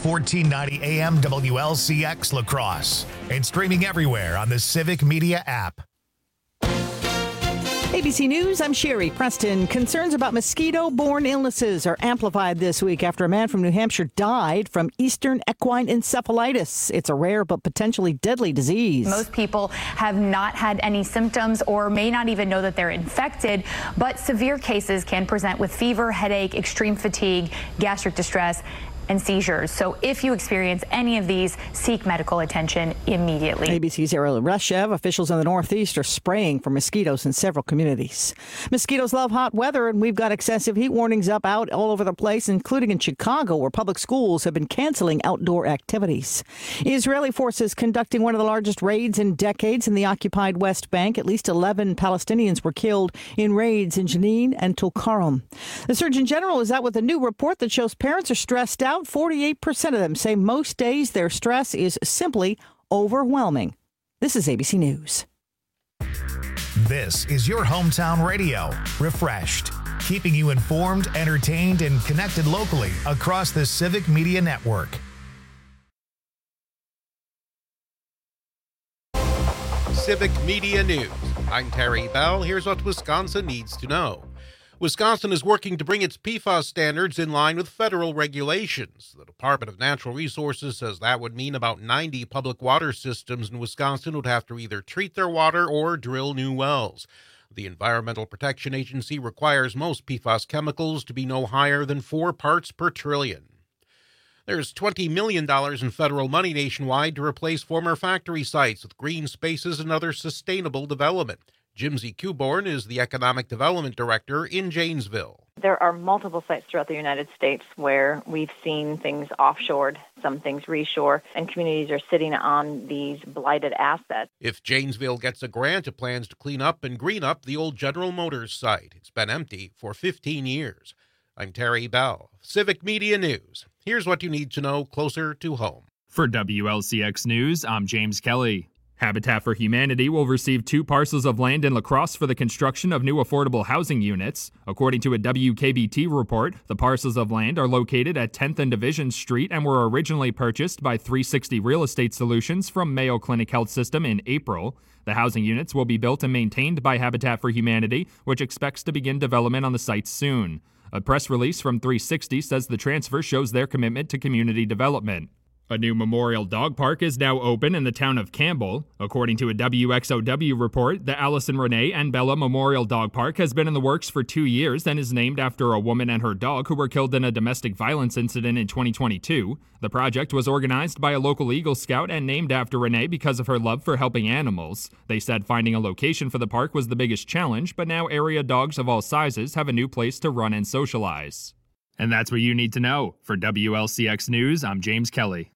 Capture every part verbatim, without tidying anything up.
fourteen ninety A M W L C X La Crosse and streaming everywhere on the Civic Media app. A B C News, I'm Sherry Preston. Concerns about mosquito-borne illnesses are amplified this week after a man from New Hampshire died from Eastern equine encephalitis. It's a rare but potentially deadly disease. Most people have not had any symptoms or may not even know that they're infected, but severe cases can present with fever, headache, extreme fatigue, gastric distress, and seizures. So if you experience any of these, seek medical attention immediately. A B C's Ariel Reshev, officials in the Northeast are spraying for mosquitoes in several communities. Mosquitoes love hot weather, and we've got excessive heat warnings up out all over the place, including in Chicago, where public schools have been canceling outdoor activities. Israeli forces conducting one of the largest raids in decades in the occupied West Bank. At least eleven Palestinians were killed in raids in Jenin and Tulkarem. The Surgeon General is out with a new report that shows parents are stressed out. forty-eight percent of them say most days their stress is simply overwhelming. This is A B C News. This is your hometown radio, Refreshed, keeping you informed, entertained, and connected locally across the Civic Media Network. Civic Media News. I'm Terry Bell. Here's what Wisconsin needs to know. Wisconsin is working to bring its P FAS standards in line with federal regulations. The Department of Natural Resources says that would mean about ninety public water systems in Wisconsin would have to either treat their water or drill new wells. The Environmental Protection Agency requires most P FAS chemicals to be no higher than four parts per trillion. There's twenty million dollars in federal money nationwide to replace former factory sites with green spaces and other sustainable development. Jimsy Kuborn is the Economic Development Director in Janesville. There are multiple sites throughout the United States where we've seen things offshored, some things reshore, and communities are sitting on these blighted assets. If Janesville gets a grant, it plans to clean up and green up the old General Motors site. It's been empty for fifteen years. I'm Terry Bell, Civic Media News. Here's what you need to know closer to home. For W L C X News, I'm James Kelly. Habitat for Humanity will receive two parcels of land in La Crosse for the construction of new affordable housing units. According to a W K B T report, the parcels of land are located at tenth and Division Street and were originally purchased by three sixty Real Estate Solutions from Mayo Clinic Health System in April. The housing units will be built and maintained by Habitat for Humanity, which expects to begin development on the site soon. A press release from three sixty says the transfer shows their commitment to community development. A new memorial dog park is now open in the town of Campbell. According to a W X O W report, the Allison Renee and Bella Memorial Dog Park has been in the works for two years and is named after a woman and her dog who were killed in a domestic violence incident in twenty twenty-two. The project was organized by a local Eagle Scout and named after Renee because of her love for helping animals. They said finding a location for the park was the biggest challenge, but now area dogs of all sizes have a new place to run and socialize. And that's what you need to know. For W L C X News, I'm James Kelly.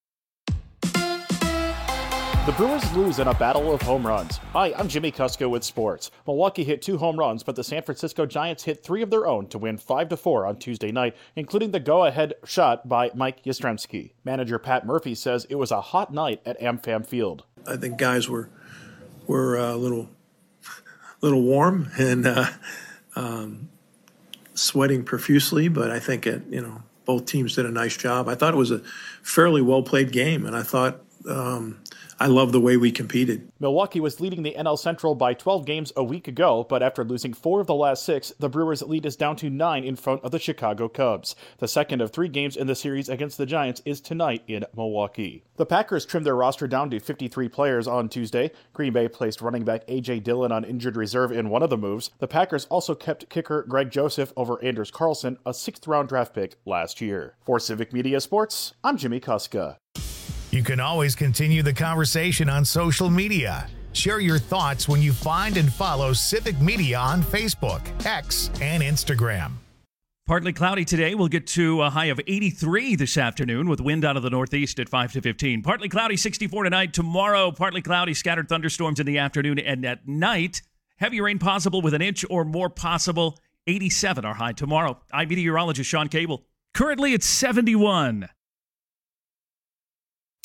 The Brewers lose in a battle of home runs. Hi, I'm Jimmy Kusko with sports. Milwaukee hit two home runs, but the San Francisco Giants hit three of their own to win five to four on Tuesday night, including the go-ahead shot by Mike Yastrzemski. Manager Pat Murphy says it was a hot night at AmFam Field. I think guys were were a little little warm and uh, um, sweating profusely, but I think it, you know both teams did a nice job. I thought it was a fairly well played game, and I thought. Um, I love the way we competed. Milwaukee was leading the N L Central by twelve games a week ago, but after losing four of the last six, the Brewers' lead is down to nine in front of the Chicago Cubs. The second of three games in the series against the Giants is tonight in Milwaukee. The Packers trimmed their roster down to fifty-three players on Tuesday. Green Bay placed running back A J Dillon on injured reserve in one of the moves. The Packers also kept kicker Greg Joseph over Anders Carlson, a sixth-round draft pick last year. For Civic Media Sports, I'm Jimmy Kuska. You can always continue the conversation on social media. Share your thoughts when you find and follow Civic Media on Facebook, X, and Instagram. Partly cloudy today. We'll get to a high of eighty-three this afternoon with wind out of the northeast at five to fifteen. Partly cloudy, sixty-four tonight. Tomorrow, partly cloudy, scattered thunderstorms in the afternoon and at night. Heavy rain possible with an inch or more possible. eighty-seven our high tomorrow. I'm meteorologist Sean Cable. Currently, it's seventy-one.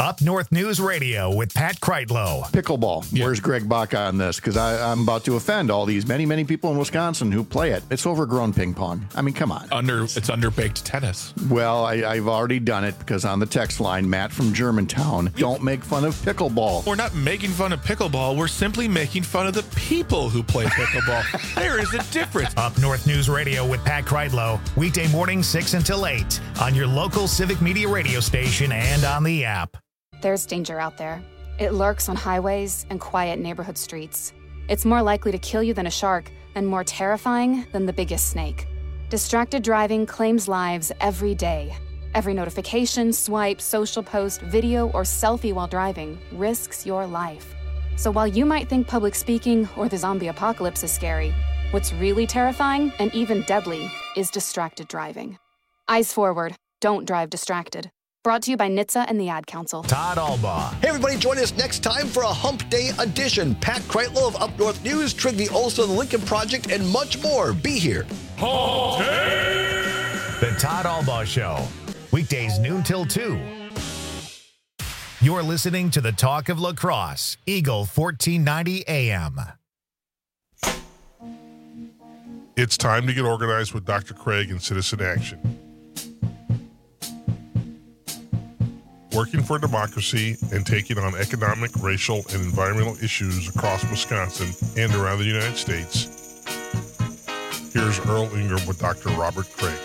Up North News Radio with Pat Kreitlow. Pickleball. Yeah. Where's Greg Baca on this? Because I'm about to offend all these many, many people in Wisconsin who play it. It's overgrown ping pong. I mean, come on. Under It's underbaked tennis. Well, I, I've already done it because on the text line, Matt from Germantown, don't make fun of pickleball. We're not making fun of pickleball. We're simply making fun of the people who play pickleball. There is a difference. Up North News Radio with Pat Kreitlow. Weekday morning, six until eight on your local Civic Media radio station and on the app. There's danger out there. It lurks on highways and quiet neighborhood streets. It's more likely to kill you than a shark and more terrifying than the biggest snake. Distracted driving claims lives every day. Every notification, swipe, social post, video, or selfie while driving risks your life. So while you might think public speaking or the zombie apocalypse is scary, what's really terrifying and even deadly is distracted driving. Eyes forward. Don't drive distracted. Brought to you by N H T S A and the Ad Council. Todd Albaugh. Hey, everybody, join us next time for a Hump Day edition. Pat Kreitlow of Up North News, Trygve Olson of the Lincoln Project, and much more. Be here. Hump Day! The Todd Albaugh Show. Weekdays noon till two. You're listening to the Talk of La Crosse, Eagle fourteen ninety A M. It's time to get organized with Doctor Craig and Citizen Action. Working for democracy and taking on economic, racial, and environmental issues across Wisconsin and around the United States. Here's Earl Ingram with Doctor Robert Craig.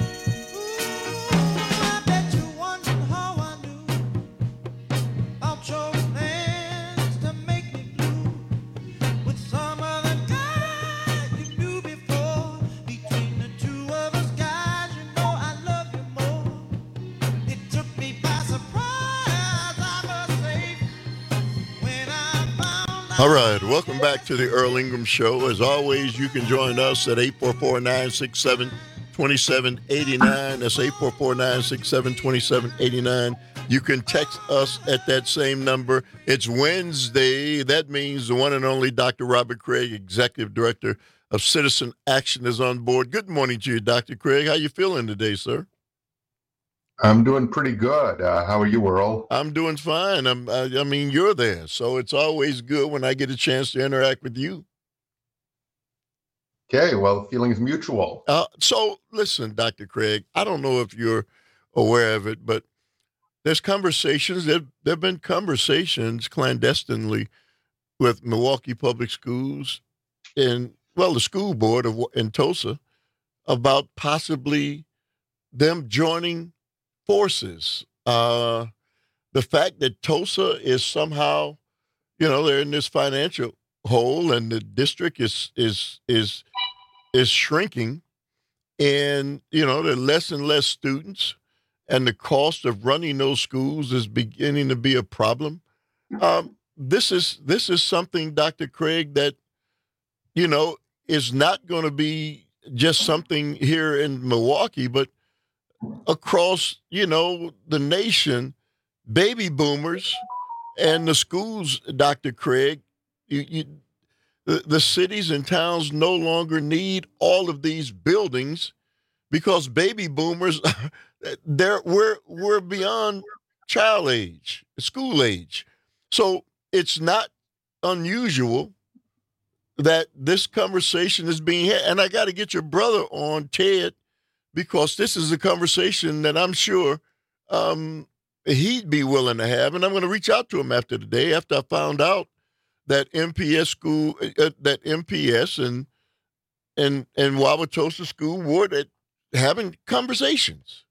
All right, welcome back to the Earl Ingram Show. As always, you can join us at eight four four, nine six seven, two seven eight nine. That's eight four four, nine six seven, two seven eight nine. You can text us at that same number. It's Wednesday. That means the one and only Doctor Robert Craig, Executive Director of Citizen Action, is on board. Good morning to you, Doctor Craig. How you feeling today, sir? I'm doing pretty good. Uh, how are you, Earl? I'm doing fine. I'm, I, I mean, you're there, so it's always good when I get a chance to interact with you. Okay, well, feelings mutual. Uh, so, listen, Doctor Craig, I don't know if you're aware of it, but there's conversations, there there have been conversations clandestinely with Milwaukee Public Schools and, well, the school board of in Tulsa about possibly them joining forces. Uh, the fact that Tulsa is somehow, you know, they're in this financial hole, and the district is is is is shrinking, and you know there are less and less students, and the cost of running those schools is beginning to be a problem. Um, this is this is something, Doctor Craig, that you know is not going to be just something here in Milwaukee, but across, you know, the nation. Baby boomers and the schools, Doctor Craig, you, you, the, the cities and towns no longer need all of these buildings because baby boomers, they're, we're, we're beyond child age, school age. So it's not unusual that this conversation is being had. And I got to get your brother on, Ted, because this is a conversation that I'm sure um, he'd be willing to have. And I'm going to reach out to him after the day, after I found out that M P S school, uh, that M P S and and and Wauwatosa School were having conversations.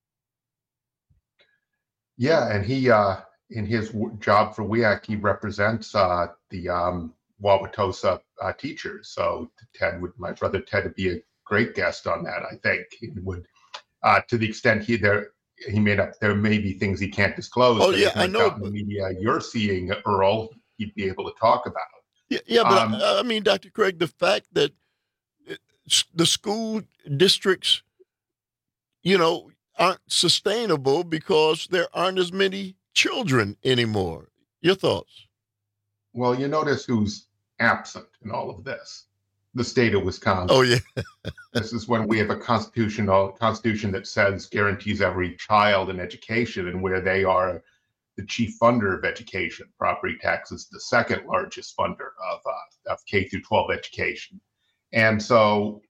Yeah, and he, uh, in his w- job for W I A C, he represents uh, the um, Wauwatosa uh, teachers. So Ted would, my brother Ted, would be a great guest on that. I think he would, uh, to the extent he there, he may not. There may be things he can't disclose. Oh yeah, I know. The media you're seeing, Earl, he'd be able to talk about. Yeah, yeah, but um, I, I mean, Doctor Craig, the fact that the school districts, you know, aren't sustainable because there aren't as many children anymore. Your thoughts? Well, you notice who's absent in all of this. The state of Wisconsin. Oh, yeah. This is when we have a constitutional constitution that says guarantees every child an education, and where they are the chief funder of education. Property tax is the second largest funder of, uh, of K through twelve education. And so,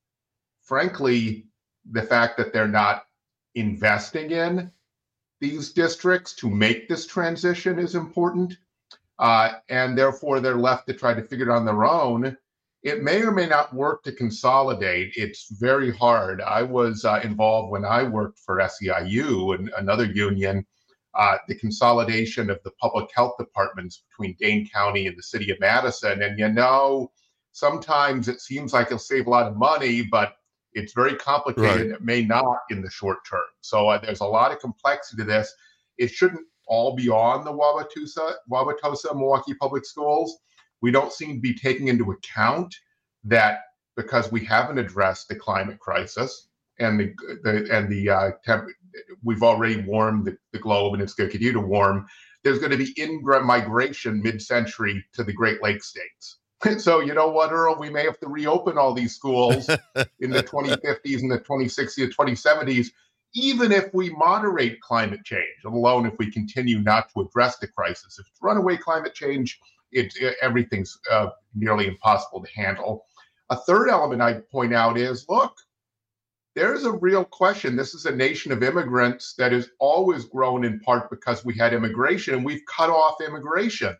frankly, the fact that they're not investing in these districts to make this transition is important. Uh, and therefore, they're left to try to figure it on their own. It may or may not work to consolidate. It's very hard. I was uh, involved when I worked for S E I U, and another union, uh, the consolidation of the public health departments between Dane County and the city of Madison. And you know, sometimes it seems like it'll save a lot of money, but it's very complicated. Right. It may not in the short term. So uh, there's a lot of complexity to this. It shouldn't all be on the Wauwatosa, Wauwatosa, Milwaukee Public Schools. We don't seem to be taking into account that because we haven't addressed the climate crisis and the, the and the uh, temp, we've already warmed the, the globe and it's going to continue to warm. There's going to be in-migration mid-century to the Great Lakes states. So you know what, Earl? We may have to reopen all these schools in the twenty fifties and the twenty sixties, twenty seventies, even if we moderate climate change, let alone if we continue not to address the crisis. If it's runaway climate change, it, it everything's uh, nearly impossible to handle. A third element I'd point out is, look, there's a real question. This is a nation of immigrants that has always grown in part because we had immigration, and we've cut off immigration.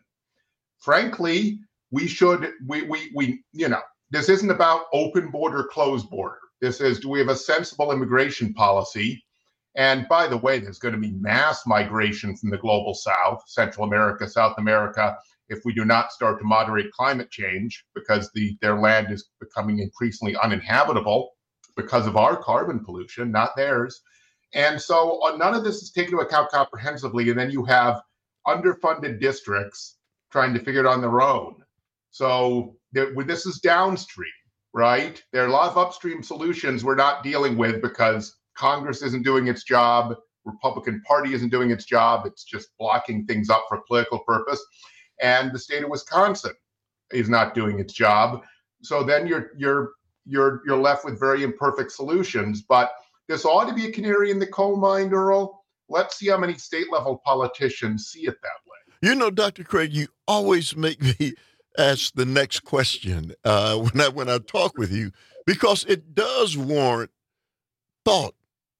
Frankly, we should, we, we, we, you know, this isn't about open border, closed border. This is, do we have a sensible immigration policy? And by the way, there's going to be mass migration from the global south, Central America, South America, if we do not start to moderate climate change, because the their land is becoming increasingly uninhabitable because of our carbon pollution, not theirs. And so uh, none of this is taken into account comprehensively. And then you have underfunded districts trying to figure it on their own. So there, this is downstream, right? There are a lot of upstream solutions we're not dealing with because Congress isn't doing its job, Republican Party isn't doing its job, it's just blocking things up for political purpose, and the state of Wisconsin is not doing its job. So then you're you're you're you're left with very imperfect solutions. But this ought to be a canary in the coal mine, Earl. Let's see how many state level politicians see it that way. You know, Doctor Craig, you always make me ask the next question uh, when I when I talk with you, because it does warrant thought.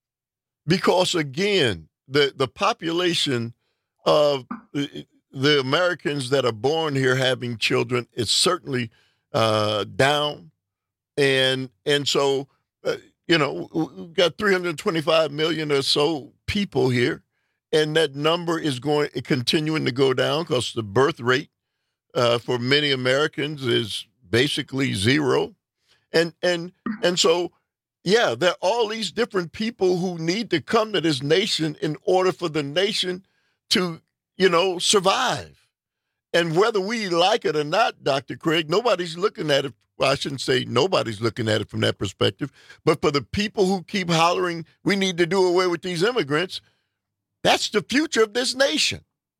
Because again, the the population of the, the Americans that are born here having children is certainly uh, down, and and so uh, you know we've got three hundred twenty-five million or so people here, and that number is going continuing to go down because the birth rate Uh, for many Americans is basically zero. And and and so, yeah, there are all these different people who need to come to this nation in order for the nation to, you know, survive. And whether we like it or not, Doctor Craig, nobody's looking at it. Well, I shouldn't say nobody's looking at it from that perspective, but for the people who keep hollering, we need to do away with these immigrants, that's the future of this nation.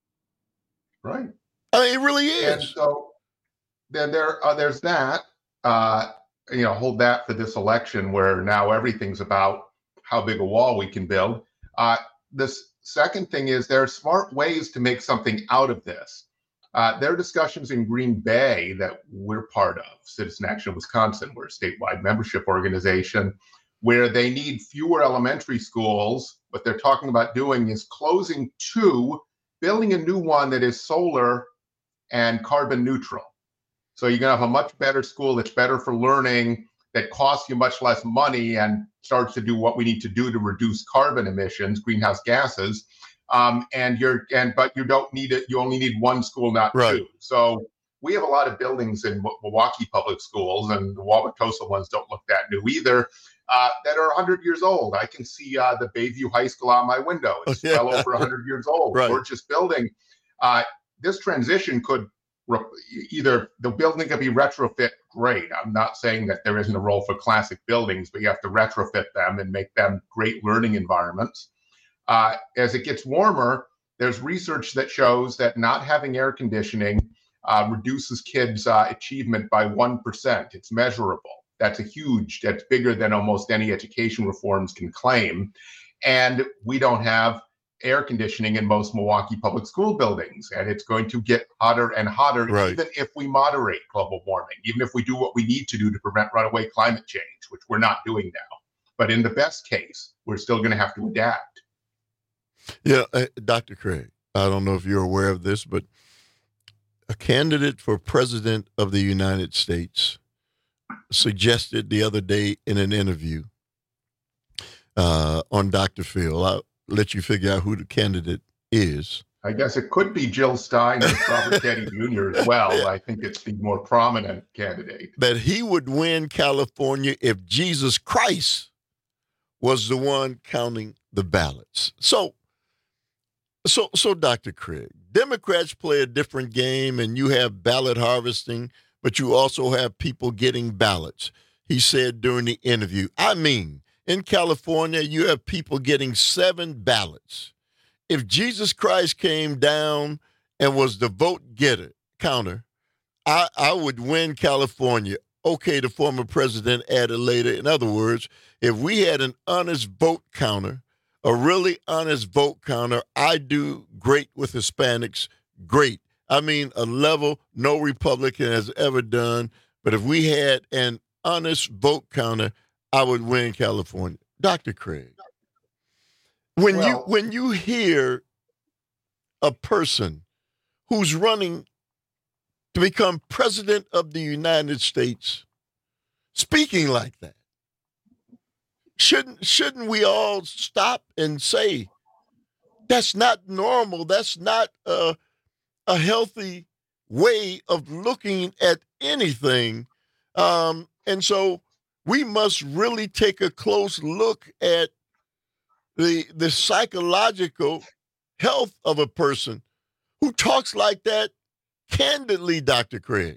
Right. I mean, it really is. And so then there, uh, there's that, uh, you know, hold that for this election where now everything's about how big a wall we can build. Uh, this second thing is there are smart ways to make something out of this. Uh, there are discussions in Green Bay that we're part of, Citizen Action Wisconsin, we're a statewide membership organization, where they need fewer elementary schools. What they're talking about doing is closing two, building a new one that is solar and carbon neutral. So you're gonna have a much better school that's better for learning, that costs you much less money and starts to do what we need to do to reduce carbon emissions, greenhouse gases. Um, and you're and but you don't need it. You only need one school, not right. two. So we have a lot of buildings in Milwaukee public schools, and the Wauwatosa ones don't look that new either. Uh, that are one hundred years old. I can see uh, the Bayview High School out my window. It's yeah. well over one hundred years old. Right. Gorgeous building. Uh, this transition could re- either the building could be retrofit. Great. I'm not saying that there isn't a role for classic buildings, but you have to retrofit them and make them great learning environments. Uh, as it gets warmer, there's research that shows that not having air conditioning uh, reduces kids' uh, achievement by one percent. It's measurable. That's a huge, that's bigger than almost any education reforms can claim. And we don't have air conditioning in most Milwaukee public school buildings, and it's going to get hotter and hotter, right. even if we moderate global warming, even if we do what we need to do to prevent runaway climate change, which we're not doing now. But in the best case, we're still going to have to adapt. Yeah, uh, Doctor Craig, I don't know if you're aware of this, but a candidate for president of the United States suggested the other day in an interview uh, on Doctor Phil, I'll let you figure out who the candidate is. I guess it could be Jill Stein and Robert Kennedy Junior as well. I think it's the more prominent candidate. That he would win California if Jesus Christ was the one counting the ballots. So, so, so, Doctor Craig, Democrats play a different game, and you have ballot harvesting, but you also have people getting ballots. He said during the interview, I mean, in California, you have people getting seven ballots. If Jesus Christ came down and was the vote getter, counter, I, I would win California. Okay, the former president added later. In other words, if we had an honest vote counter, a really honest vote counter, I do great with Hispanics, great. I mean, a level no Republican has ever done. But if we had an honest vote counter, I would win California. Doctor Craig, when well, you when you hear a person who's running to become president of the United States speaking like that, shouldn't shouldn't we all stop and say, that's not normal, that's not a, a healthy way of looking at anything? Um, and so we must really take a close look at the the psychological health of a person who talks like that candidly, Doctor Craig.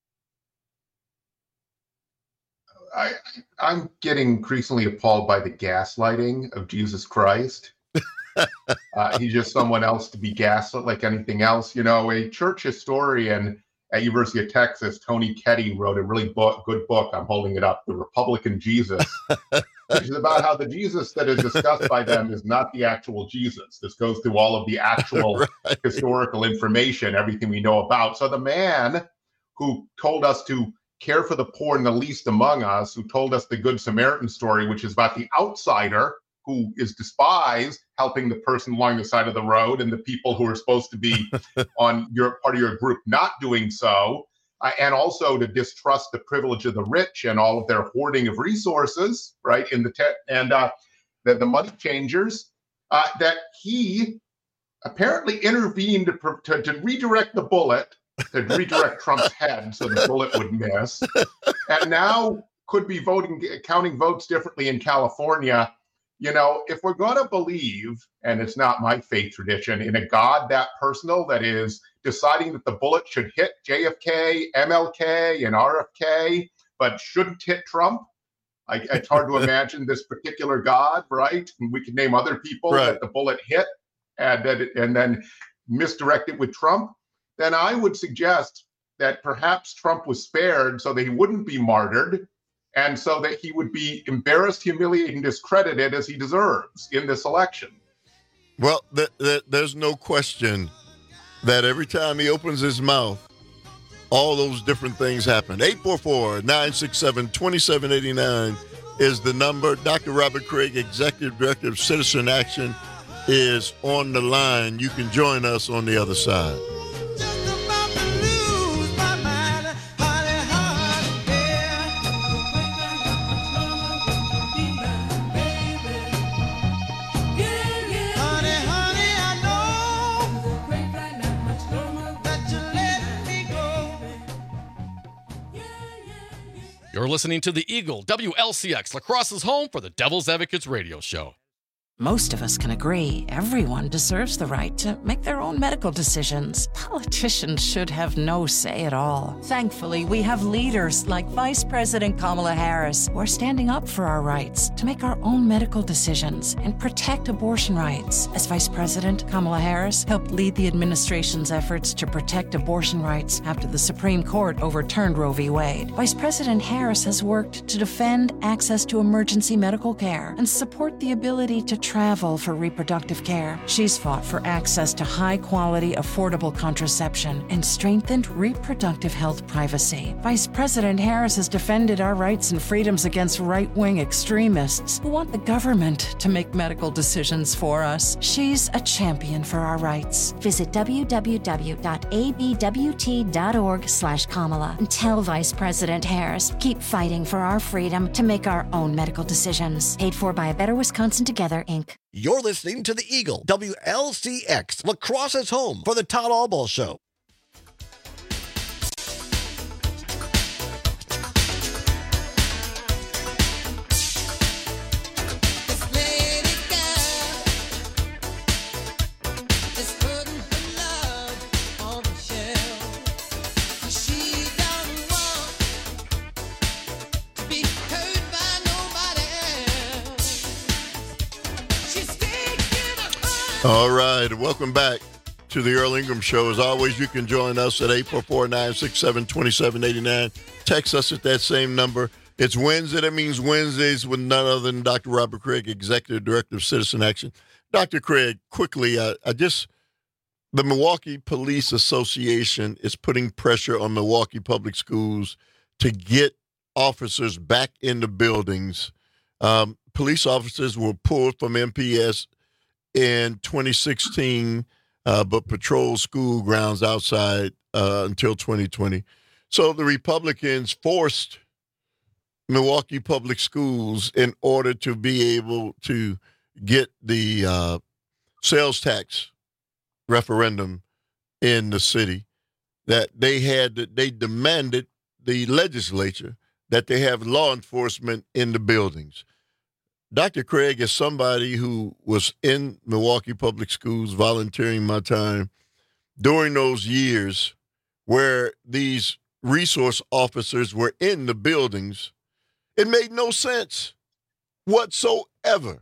I, I'm getting increasingly appalled by the gaslighting of Jesus Christ. uh, he's just someone else to be gaslit like anything else. You know, a church historian at University of Texas, Tony Ketty, wrote a really book, good book. I'm holding it up, The Republican Jesus, which is about how the Jesus that is discussed by them is not the actual Jesus. This goes through all of the actual right. historical information, everything we know about. So the man who told us to care for the poor and the least among us, who told us the Good Samaritan story, which is about the outsider who is despised, helping the person along the side of the road, and the people who are supposed to be on your part of your group not doing so, uh, and also to distrust the privilege of the rich and all of their hoarding of resources, right? In the te- and uh, the, the money changers, uh, that he apparently intervened to, to, to redirect the bullet, to redirect Trump's head so the bullet would miss, and now could be voting, counting votes differently in California. You know, if we're going to believe, and it's not my faith tradition, in a God that personal that is deciding that the bullet should hit J F K, M L K, and R F K, but shouldn't hit Trump, I, it's hard to imagine this particular God, right? And we can name other people right. that the bullet hit and, that it, and then misdirect it with Trump. Then I would suggest that perhaps Trump was spared so that he wouldn't be martyred, and so that he would be embarrassed, humiliated, and discredited as he deserves in this election. Well, th- th- there's no question that every time he opens his mouth, all those different things happen. eight four four, nine six seven, two seven eight nine is the number. Doctor Robert Craig, Executive Director of Citizen Action, is on the line. You can join us on the other side. You're listening to the Eagle, W L C X, La Crosse's home for the Devil's Advocates radio show. Most of us can agree everyone deserves the right to make their own medical decisions. Politicians should have no say at all. Thankfully, we have leaders like Vice President Kamala Harris who are standing up for our rights to make our own medical decisions and protect abortion rights. As Vice President, Kamala Harris helped lead the administration's efforts to protect abortion rights after the Supreme Court overturned Roe v. Wade. Vice President Harris has worked to defend access to emergency medical care and support the ability to travel for reproductive care. She's fought for access to high-quality, affordable contraception and strengthened reproductive health privacy. Vice President Harris has defended our rights and freedoms against right-wing extremists who want the government to make medical decisions for us. She's a champion for our rights. Visit w w w dot a b w t dot org slash Kamala and tell Vice President Harris, keep fighting for our freedom to make our own medical decisions. Paid for by A Better Wisconsin Together, Incorporated. You're listening to the Eagle, W L C X, La Crosse's home for the Todd Albaugh Show. All right, welcome back to the Earl Ingram Show. As always, you can join us at eight four four, nine six seven, two seven eight nine. Text us at that same number. It's Wednesday. That means Wednesdays with none other than Doctor Robert Craig, Executive Director of Citizen Action. Doctor Craig, quickly, uh, I just, the Milwaukee Police Association is putting pressure on Milwaukee Public Schools to get officers back in the buildings. Um, police officers were pulled from M P S in twenty sixteen, uh, but patrol school grounds outside uh, until twenty twenty. So the Republicans forced Milwaukee Public Schools in order to be able to get the uh, sales tax referendum in the city, that they had, they demanded, the legislature, that they have law enforcement in the buildings. Doctor Craig is somebody who was in Milwaukee Public Schools volunteering my time during those years where these resource officers were in the buildings. It made no sense whatsoever.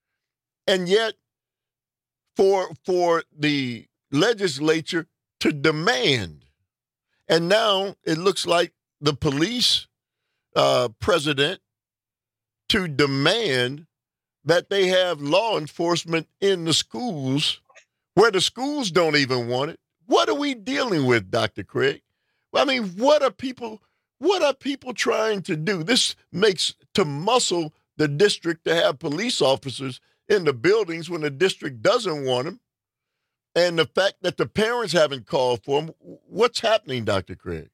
And yet, for, for the legislature to demand, and now it looks like the police uh, president to demand that they have law enforcement in the schools where the schools don't even want it. What are we dealing with, Doctor Craig? I mean, what are people, what are people trying to do? This makes to muscle the district to have police officers in the buildings when the district doesn't want them. And the fact that the parents haven't called for them. What's happening, Doctor Craig?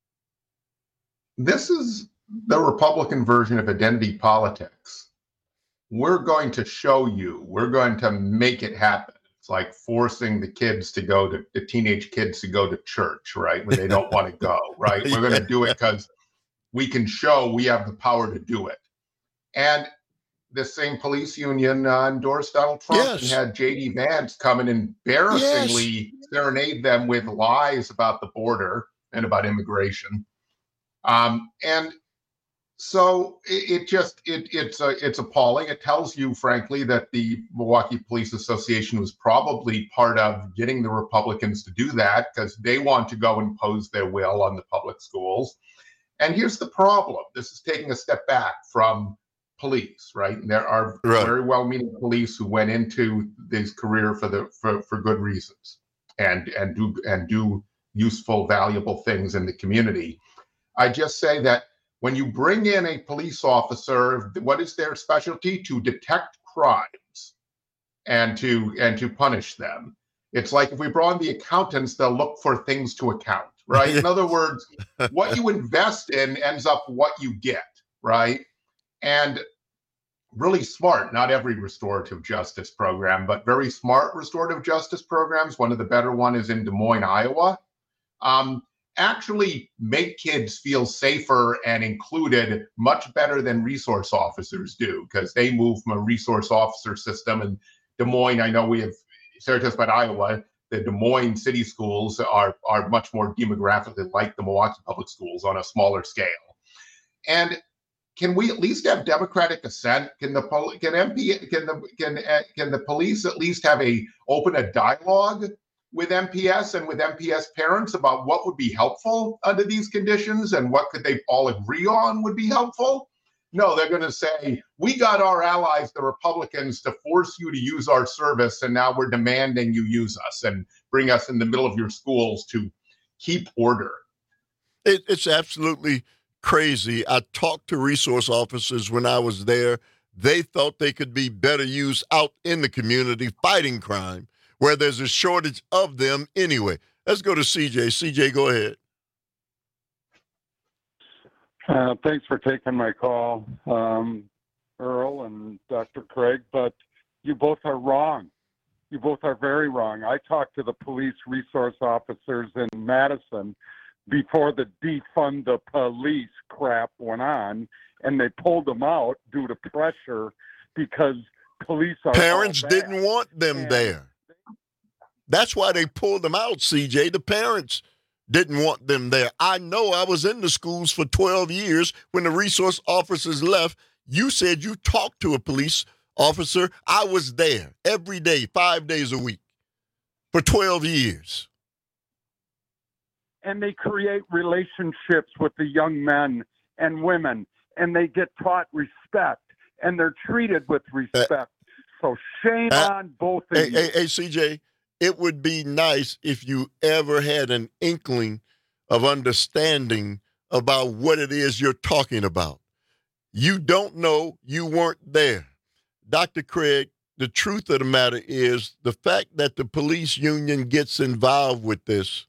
This is the Republican version of identity politics. We're going to show you, we're going to make it happen. It's like forcing the kids to go to, the teenage kids to go to church, right? When they don't want to go, right? We're going to do it because we can show we have the power to do it. And the same police union uh, endorsed Donald Trump yes. and had J D Vance come and embarrassingly yes. serenade them with lies about the border and about immigration. Um, and so it, it just, it, it's uh, it's appalling. It tells you, frankly, that the Milwaukee Police Association was probably part of getting the Republicans to do that because they want to go impose their will on the public schools. And here's the problem. This is taking a step back from police, right? And there are right. very well-meaning police who went into this career for the for, for good reasons and and do and do useful, valuable things in the community. I just say that when you bring in a police officer, what is their specialty? To detect crimes and to and to punish them. It's like if we brought in the accountants, they'll look for things to account, right? In other words, what you invest in ends up what you get, right? And really smart, not every restorative justice program, but very smart restorative justice programs. One of the better one is in Des Moines, Iowa. Um, actually make kids feel safer and included much better than resource officers do, because they move from a resource officer system. And Des Moines, I know we have stereotypes about Iowa. The Des Moines city schools are, are much more demographically like the Milwaukee public schools on a smaller scale. And can we at least have democratic assent? Can the poli- can M P can the can uh, can the police at least have a open a dialogue with M P S and with M P S parents about what would be helpful under these conditions and what could they all agree on would be helpful? No, they're going to say, we got our allies, the Republicans, to force you to use our service, and now we're demanding you use us and bring us in the middle of your schools to keep order. It, it's absolutely crazy. I talked to resource officers when I was there. They thought they could be better used out in the community fighting crime, where there's a shortage of them anyway. Let's go to C J. C J, go ahead. Uh, thanks for taking my call, um, Earl and Doctor Craig, but you both are wrong. You both are very wrong. I talked to the police resource officers in Madison before the defund the police crap went on, and they pulled them out due to pressure because police are Parents didn't want them and there. That's why they pulled them out, C J. The parents didn't want them there. I know. I was in the schools for twelve years. When the resource officers left, you said you talked to a police officer. I was there every day, five days a week for twelve years. And they create relationships with the young men and women, and they get taught respect, and they're treated with respect. Uh, so shame uh, on both of hey, you. Hey, hey, C J, it would be nice if you ever had an inkling of understanding about what it is you're talking about. You don't know. You weren't there. Doctor Craig, the truth of the matter is the fact that the police union gets involved with this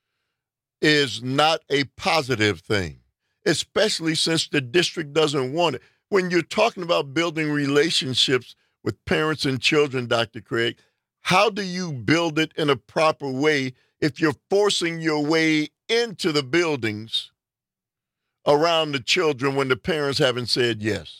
is not a positive thing, especially since the district doesn't want it. When you're talking about building relationships with parents and children, Doctor Craig, how do you build it in a proper way if you're forcing your way into the buildings around the children when the parents haven't said yes?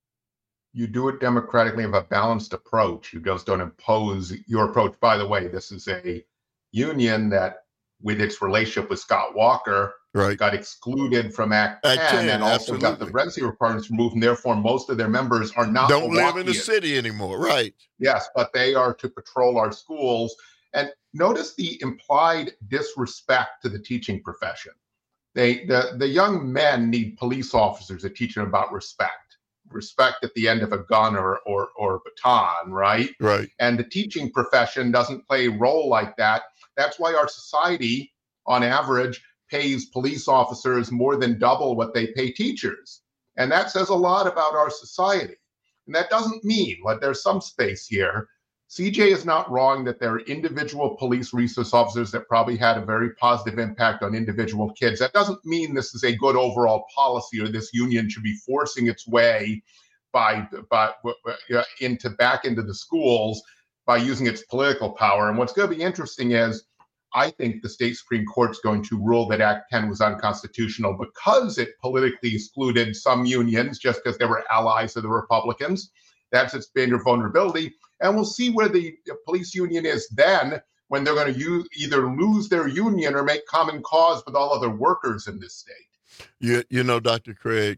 You do it democratically, have a balanced approach. You just don't impose your approach. By the way, this is a union that, with its relationship with Scott Walker, right, got excluded from Act, Act ten, ten and also absolutely. got the residency requirements removed, and therefore most of their members are not Don't Milwaukeeans. live in the city anymore, right? Yes, but they are to patrol our schools. And notice the implied disrespect to the teaching profession. They, the, the young men need police officers to teach them about respect. Respect at the end of a gun or, or, or baton, right? Right. And the teaching profession doesn't play a role like that. That's why our society, on average, pays police officers more than double what they pay teachers. And that says a lot about our society. And that doesn't mean, like, there's some space here. C J is not wrong that there are individual police resource officers that probably had a very positive impact on individual kids. That doesn't mean this is a good overall policy or this union should be forcing its way by, by uh, into back into the schools by using its political power. And what's going to be interesting is I think the state Supreme Court's going to rule that Act ten was unconstitutional because it politically excluded some unions just because they were allies of the Republicans. That's its major vulnerability. And we'll see where the police union is then when they're going to use, either lose their union or make common cause with all other workers in this state. You, you know, Doctor Craig,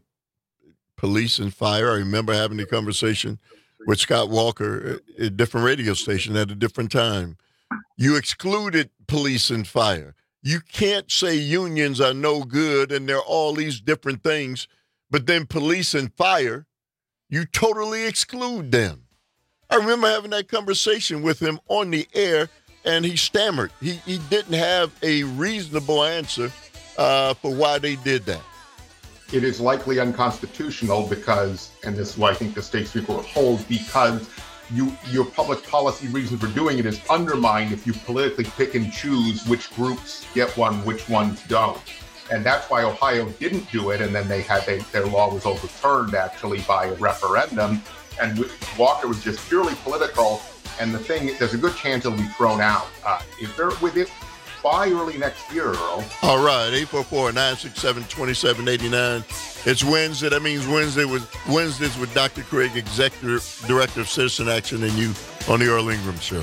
police and fire, I remember having a conversation with Scott Walker at a different radio station at a different time. You excluded police and fire. You can't say unions are no good and they're all these different things, but then police and fire, you totally exclude them. I remember having that conversation with him on the air, and he stammered. He he didn't have a reasonable answer uh, for why they did that. It is likely unconstitutional because, and this is why I think the state Supreme Court holds, because you your public policy reason for doing it is undermined if you politically pick and choose which groups get one, which ones don't. And that's why Ohio didn't do it, and then they had they, their law was overturned actually by a referendum. And Walker was just purely political. And the thing, there's a good chance it'll be thrown out. Uh, if they're with it by early next year, Earl. All right, eight four four, nine six seven, two seven eight nine. It's Wednesday. That means Wednesday with Wednesdays with Doctor Craig, Executive Director of Citizen Action, and you on the Earl Ingram Show.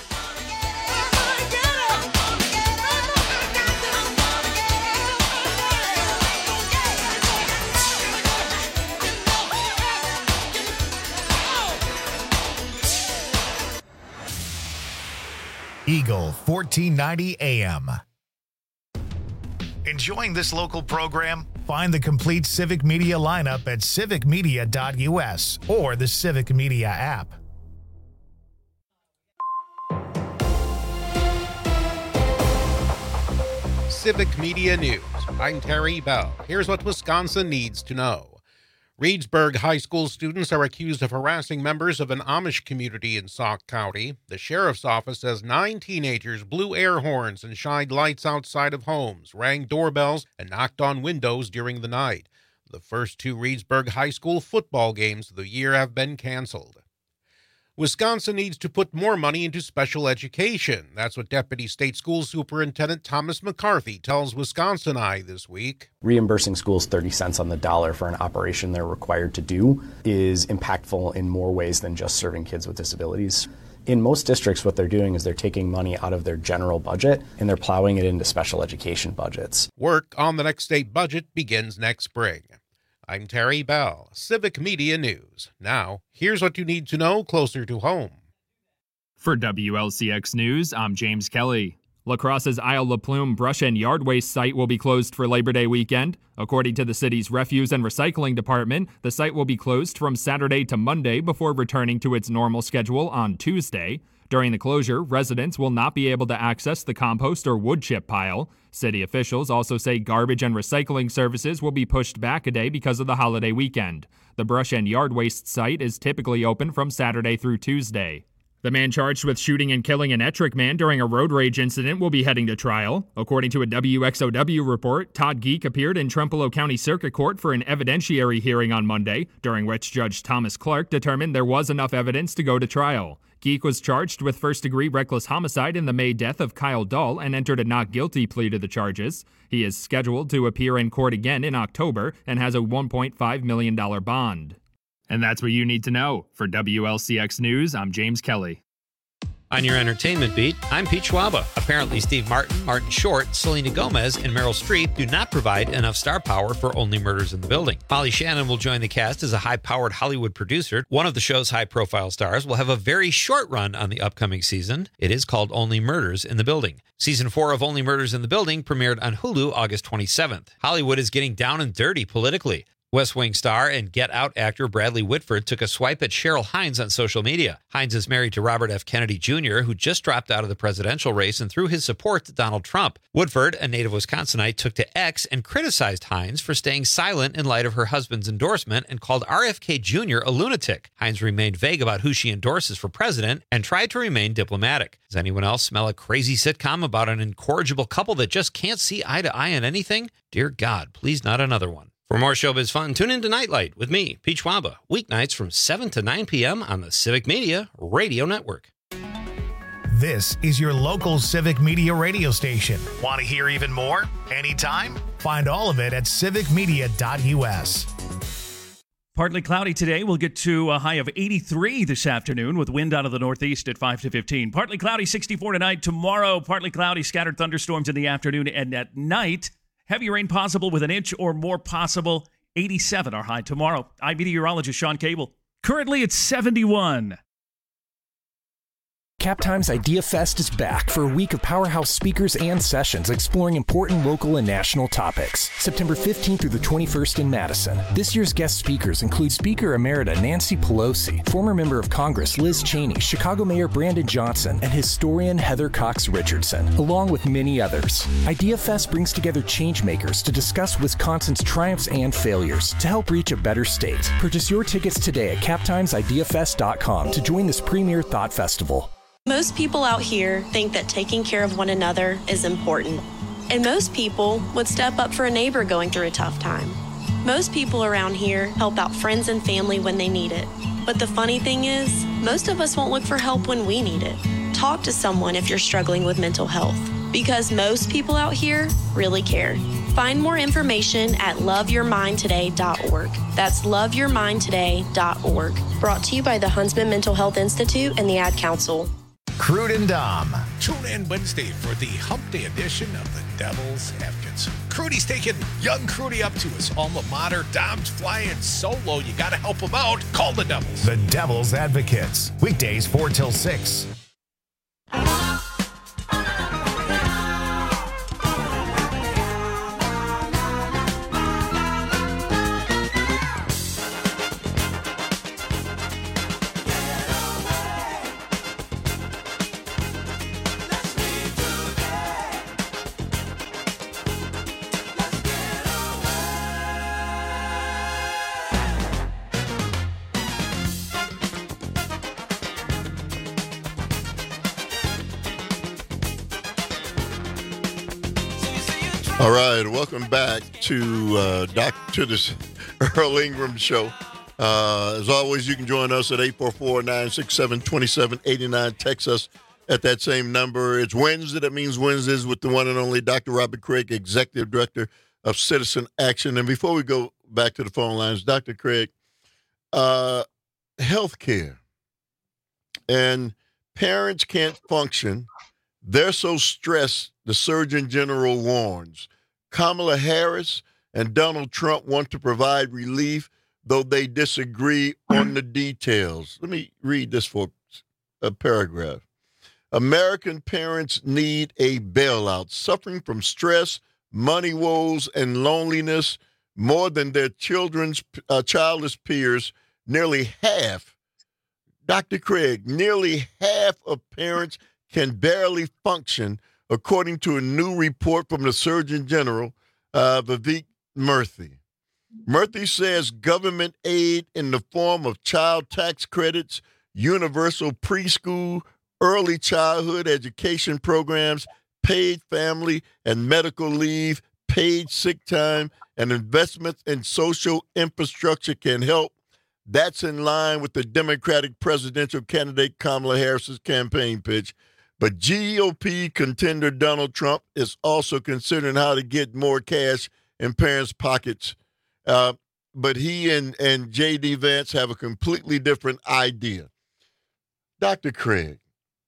Eagle fourteen ninety A M. Enjoying this local program? Find the complete Civic Media lineup at civic media dot u s or the Civic Media app. Civic Media News. I'm Terry Bell. Here's what Wisconsin needs to know. Reedsburg High School students are accused of harassing members of an Amish community in Sauk County. The sheriff's office says nine teenagers blew air horns and shined lights outside of homes, rang doorbells, and knocked on windows during the night. The first two Reedsburg High School football games of the year have been canceled. Wisconsin needs to put more money into special education. That's what Deputy State School Superintendent Thomas McCarthy tells Wisconsin Eye this week. Reimbursing schools thirty cents on the dollar for an operation they're required to do is impactful in more ways than just serving kids with disabilities. In most districts, what they're doing is they're taking money out of their general budget and they're plowing it into special education budgets. Work on the next state budget begins next spring. I'm Terry Bell, Civic Media News. Now, here's what you need to know closer to home. For W L C X News, I'm James Kelly. La Crosse's Isle La Plume brush and yard waste site will be closed for Labor Day weekend. According to the city's refuse and recycling department, the site will be closed from Saturday to Monday before returning to its normal schedule on Tuesday. During the closure, residents will not be able to access the compost or wood chip pile. City officials also say garbage and recycling services will be pushed back a day because of the holiday weekend. The brush and yard waste site is typically open from Saturday through Tuesday. The man charged with shooting and killing an Ettrick man during a road rage incident will be heading to trial. According to a W X O W report, Todd Geek appeared in Trempealeau County Circuit Court for an evidentiary hearing on Monday, during which Judge Thomas Clark determined there was enough evidence to go to trial. Geek was charged with first-degree reckless homicide in the May death of Kyle Dahl and entered a not guilty plea to the charges. He is scheduled to appear in court again in October and has a one point five million dollars bond. And that's what you need to know. For W L C X News, I'm James Kelly. On your entertainment beat, I'm Pete Schwaba. Apparently, Steve Martin, Martin Short, Selena Gomez, and Meryl Streep do not provide enough star power for Only Murders in the Building. Molly Shannon will join the cast as a high-powered Hollywood producer. One of the show's high-profile stars will have a very short run on the upcoming season. It is called Only Murders in the Building. Season four of Only Murders in the Building premiered on Hulu August twenty-seventh. Hollywood is getting down and dirty politically. West Wing star and Get Out actor Bradley Whitford took a swipe at Cheryl Hines on social media. Hines is married to Robert F. Kennedy Junior, who just dropped out of the presidential race and threw his support to Donald Trump. Woodford, a native Wisconsinite, took to X and criticized Hines for staying silent in light of her husband's endorsement and called R F K Junior a lunatic. Hines remained vague about who she endorses for president and tried to remain diplomatic. Does anyone else smell a crazy sitcom about an incorrigible couple that just can't see eye to eye on anything? Dear God, please not another one. For more showbiz fun, tune in to Nightlight with me, Pete Schwaba, weeknights from seven to nine p.m. on the Civic Media Radio Network. This is your local Civic Media radio station. Want to hear even more? Anytime? Find all of it at civic media dot u s. Partly cloudy today. We'll get to a high of eighty-three this afternoon with wind out of the northeast at five to fifteen. Partly cloudy, sixty-four tonight. Tomorrow, partly cloudy, scattered thunderstorms in the afternoon and at night. Heavy rain possible with an inch or more possible. eighty-seven our high tomorrow. I'm meteorologist Sean Cable. Currently it's seventy-one. CapTime's Idea Fest is back for a week of powerhouse speakers and sessions exploring important local and national topics. September fifteenth through the twenty-first in Madison. This year's guest speakers include Speaker Emerita Nancy Pelosi, former member of Congress Liz Cheney, Chicago Mayor Brandon Johnson, and historian Heather Cox Richardson, along with many others. Idea Fest brings together changemakers to discuss Wisconsin's triumphs and failures to help reach a better state. Purchase your tickets today at cap times idea fest dot com to join this premier thought festival. Most people out here think that taking care of one another is important. And most people would step up for a neighbor going through a tough time. Most people around here help out friends and family when they need it. But the funny thing is, most of us won't look for help when we need it. Talk to someone if you're struggling with mental health, because most people out here really care. Find more information at love your mind today dot org. That's love your mind today dot org. Brought to you by the Huntsman Mental Health Institute and the Ad Council. Crude and Dom. Tune in Wednesday for the Hump Day edition of the Devil's Advocates. Crudy's taking young Crudy up to his alma mater. Dom's flying solo. You got to help him out. Call the Devils. The Devil's Advocates. Weekdays four till six. All right, welcome back to uh, Doc to this Earl Ingram Show. Uh, as always, you can join us at eight four four, nine six seven, two seven eight nine. Text us at that same number. It's Wednesday. That means Wednesdays with the one and only Doctor Robert Craig, Executive Director of Citizen Action. And before we go back to the phone lines, Doctor Craig, uh, healthcare and parents can't function. They're so stressed, the Surgeon General warns. Kamala Harris and Donald Trump want to provide relief, though they disagree on the details. Let me read this for a paragraph. American parents need a bailout, suffering from stress, money woes, and loneliness more than their children's uh, childless peers. Nearly half, Doctor Craig, nearly half of parents can barely function, according to a new report from the Surgeon General, uh, Vivek Murthy. Murthy says government aid in the form of child tax credits, universal preschool, early childhood education programs, paid family and medical leave, paid sick time, and investments in social infrastructure can help. That's in line with the Democratic presidential candidate Kamala Harris's campaign pitch. But G O P contender Donald Trump is also considering how to get more cash in parents' pockets. Uh, but he and, and J D. Vance have a completely different idea. Doctor Craig,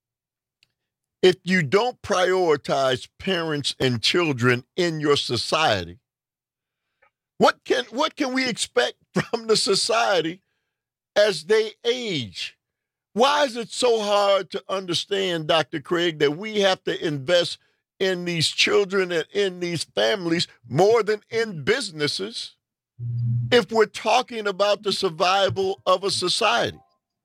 if you don't prioritize parents and children in your society, what can what can we expect from the society as they age? Why is it so hard to understand, Doctor Craig, that we have to invest in these children and in these families more than in businesses if we're talking about the survival of a society?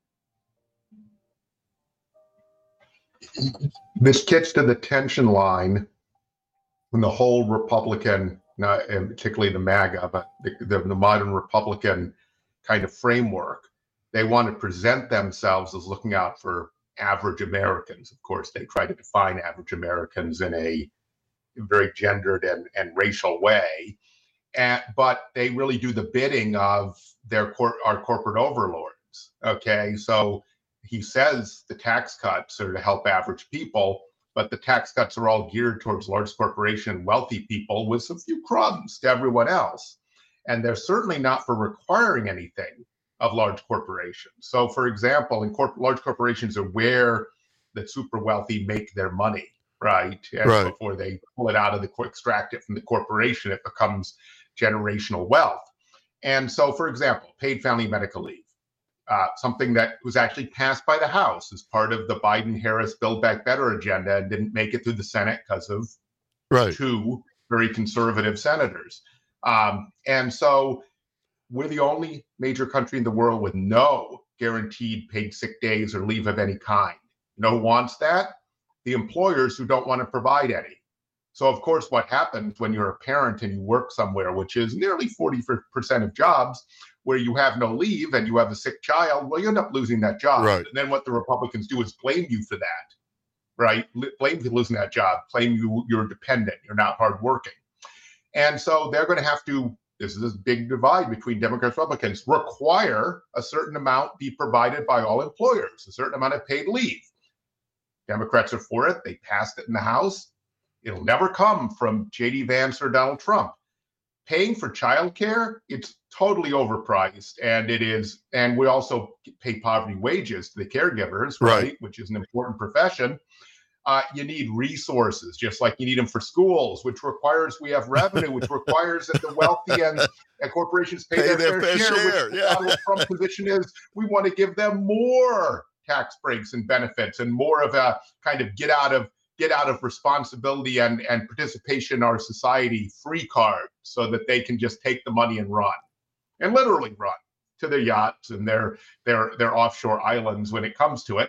This gets to the tension line when the whole Republican, not, and particularly the MAGA, but the, the, the modern Republican kind of framework. They want to present themselves as looking out for average Americans. Of course, they try to define average Americans in a very gendered and, and racial way. And, but they really do the bidding of their cor- our corporate overlords. Okay, so he says the tax cuts are to help average people, but the tax cuts are all geared towards large corporation, wealthy people with some few crumbs to everyone else. And they're certainly not for requiring anything of large corporations. So, for example, in corp- large corporations are where the super wealthy make their money, right? And right. before they pull it out of the, extract it from the corporation, it becomes generational wealth. And so, for example, paid family medical leave, uh, something that was actually passed by the House as part of the Biden-Harris Build Back Better agenda and didn't make it through the Senate because of right. two very conservative senators. Um, and so we're the only major country in the world with no guaranteed paid sick days or leave of any kind. You know who wants that? The employers who don't want to provide any. So, of course, what happens when you're a parent and you work somewhere, which is nearly forty percent of jobs, where you have no leave and you have a sick child, well, you end up losing that job. Right. And then what the Republicans do is blame you for that, right? Blame you for losing that job, claim you, you're dependent, you're not hardworking. And so they're going to have to, this is this big divide between Democrats and Republicans, require a certain amount be provided by all employers, a certain amount of paid leave. Democrats are for it. They passed it in the House. It'll never come from J D. Vance or Donald Trump. Paying for childcare, it's totally overpriced, and it is, and we also pay poverty wages to the caregivers, right? right. Which is an important profession. Uh, you need resources, just like you need them for schools, which requires we have revenue, which requires that the wealthy and, and corporations pay, pay their, their fair, fair share. share. Which yeah. the Trump position is we want to give them more tax breaks and benefits and more of a kind of get out of get out of responsibility and, and participation in our society free card so that they can just take the money and run, and literally run to their yachts and their their their offshore islands when it comes to it.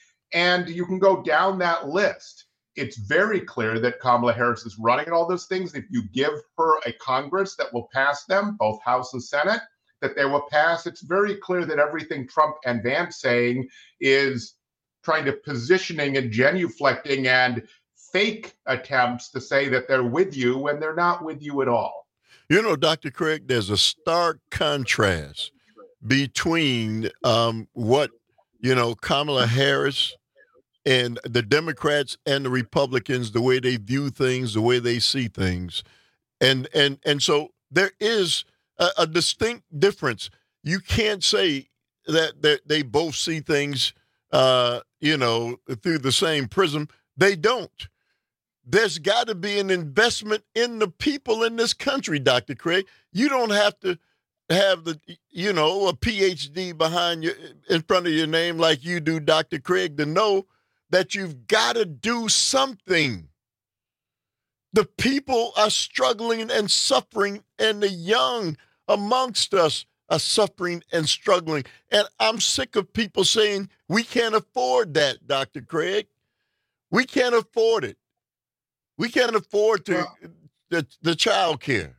And you can go down that list. It's very clear that Kamala Harris is running at all those things. If you give her a Congress that will pass them, both House and Senate, that they will pass, it's very clear that everything Trump and Vance saying is trying to positioning and genuflecting and fake attempts to say that they're with you when they're not with you at all. You know, Doctor Craig, there's a stark contrast between um, what, you know, Kamala Harris and the Democrats and the Republicans, the way they view things, the way they see things. And and and so there is a, a distinct difference. You can't say that, that they both see things, uh, you know, through the same prism. They don't. There's got to be an investment in the people in this country, Doctor Craig. You don't have to have the, you know, a P H D behind you in front of your name like you do, Doctor Craig, to know that you've got to do something. The people are struggling and suffering, and the young amongst us are suffering and struggling. And I'm sick of people saying we can't afford that, Doctor Craig. We can't afford it. We can't afford to well, the, the child care.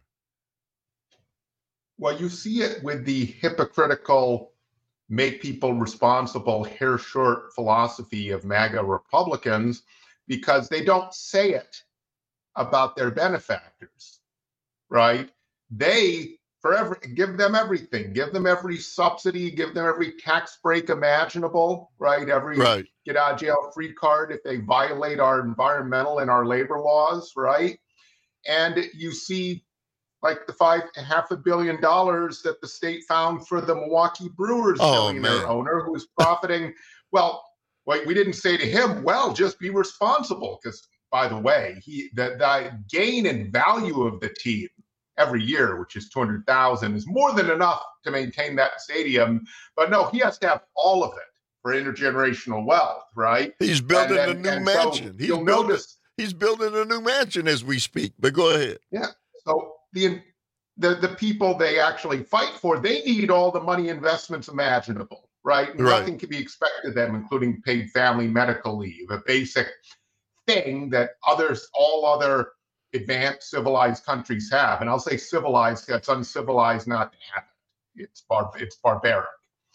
Well, you see it with the hypocritical make people responsible, hair short philosophy of MAGA Republicans, because they don't say it about their benefactors, right? They forever give them everything, give them every subsidy, give them every tax break imaginable, right? Every right. get out of jail free card if they violate our environmental and our labor laws, right? And you see like the five half a billion dollars that the state found for the Milwaukee Brewers oh, billionaire man. owner who was profiting. Well, wait, we didn't say to him, well, just be responsible. Because by the way, he the, the gain in value of the team every year, which is two hundred thousand, is more than enough to maintain that stadium. But no, he has to have all of it for intergenerational wealth, right? He's building and, a and, new and mansion. So he's you'll building, notice, he's building a new mansion as we speak. But go ahead. Yeah. So the the the people they actually fight for, they need all the money investments imaginable, right? right? Nothing can be expected of them, including paid family medical leave, a basic thing that others, all other advanced civilized countries have. And I'll say civilized, that's uncivilized not to have it. It's bar, it's barbaric.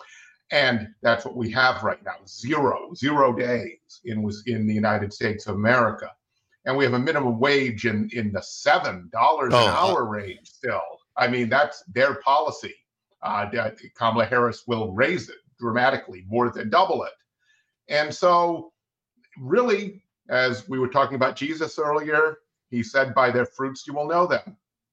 And that's what we have right now. Zero, zero days in was in the United States of America. And we have a minimum wage in, in the seven dollars oh, an hour uh, range still. I mean, that's their policy. Uh, Kamala Harris will raise it dramatically, more than double it. And so really, as we were talking about Jesus earlier, he said, by their fruits you will know them.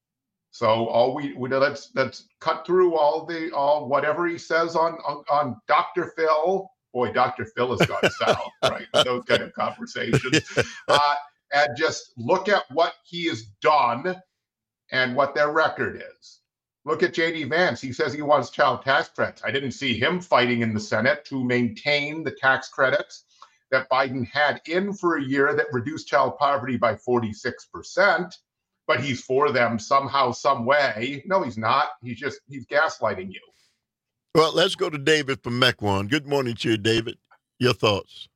So all we, we let's let's cut through all the all whatever he says on on, on Doctor Phil. Boy, Doctor Phil has gone south, right? Those kind of conversations. Uh, and just look at what he has done and what their record is. Look at J D Vance. He says he wants child tax credits. I didn't see him fighting in the Senate to maintain the tax credits that Biden had in for a year that reduced child poverty by forty-six percent, but he's for them somehow, some way. No, he's not. He's just, he's gaslighting you. Well, let's go to David from Mequon. Good morning to you, David. Your thoughts?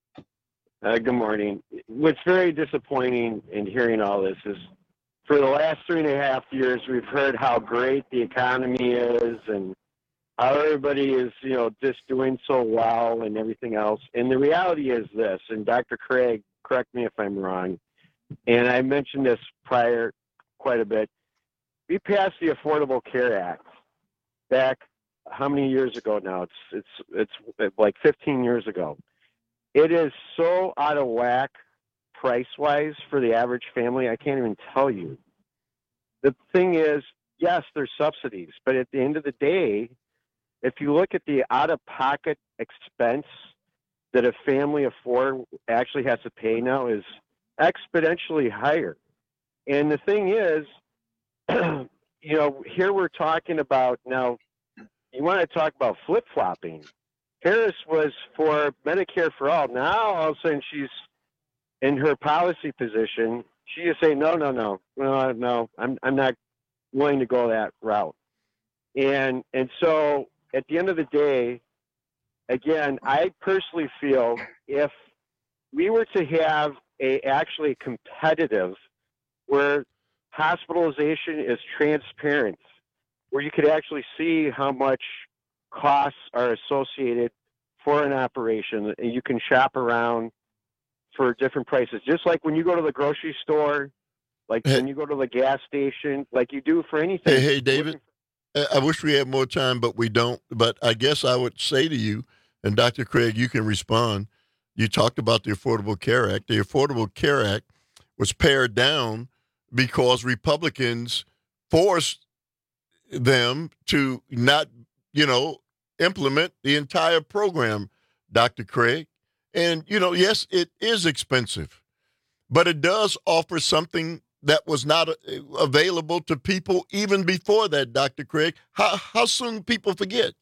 Uh, good morning. What's very disappointing in hearing all this is for the last three and a half years, we've heard how great the economy is and how everybody is, you know, just doing so well and everything else. And the reality is this, and Doctor Craig, correct me if I'm wrong, and I mentioned this prior quite a bit. We passed the Affordable Care Act back how many years ago now? It's it's it's like fifteen years ago. It is so out of whack price-wise for the average family, I can't even tell you. The thing is, yes, there's subsidies, but at the end of the day, if you look at the out-of-pocket expense that a family of four actually has to pay now is exponentially higher. And the thing is, you know, here we're talking about now, you want to talk about flip-flopping. Harris was for Medicare for all. Now, all of a sudden, she's in her policy position. She is saying, no, no, no, no, no, I'm I'm not willing to go that route. And and so at the end of the day, again, I personally feel if we were to have a actually competitive where hospitalization is transparent, where you could actually see how much costs are associated for an operation, and you can shop around for different prices, just like when you go to the grocery store, like Hey. when you go to the gas station, like you do for anything. Hey, hey, David, I I wish we had more time, but we don't. But I guess I would say to you, and Doctor Craig, you can respond. You talked about the Affordable Care Act. The Affordable Care Act was pared down because Republicans forced them to not, you know, implement the entire program, Doctor Craig. And, you know, yes, it is expensive, but it does offer something that was not uh, available to people even before that, Doctor Craig. How, how soon people forget?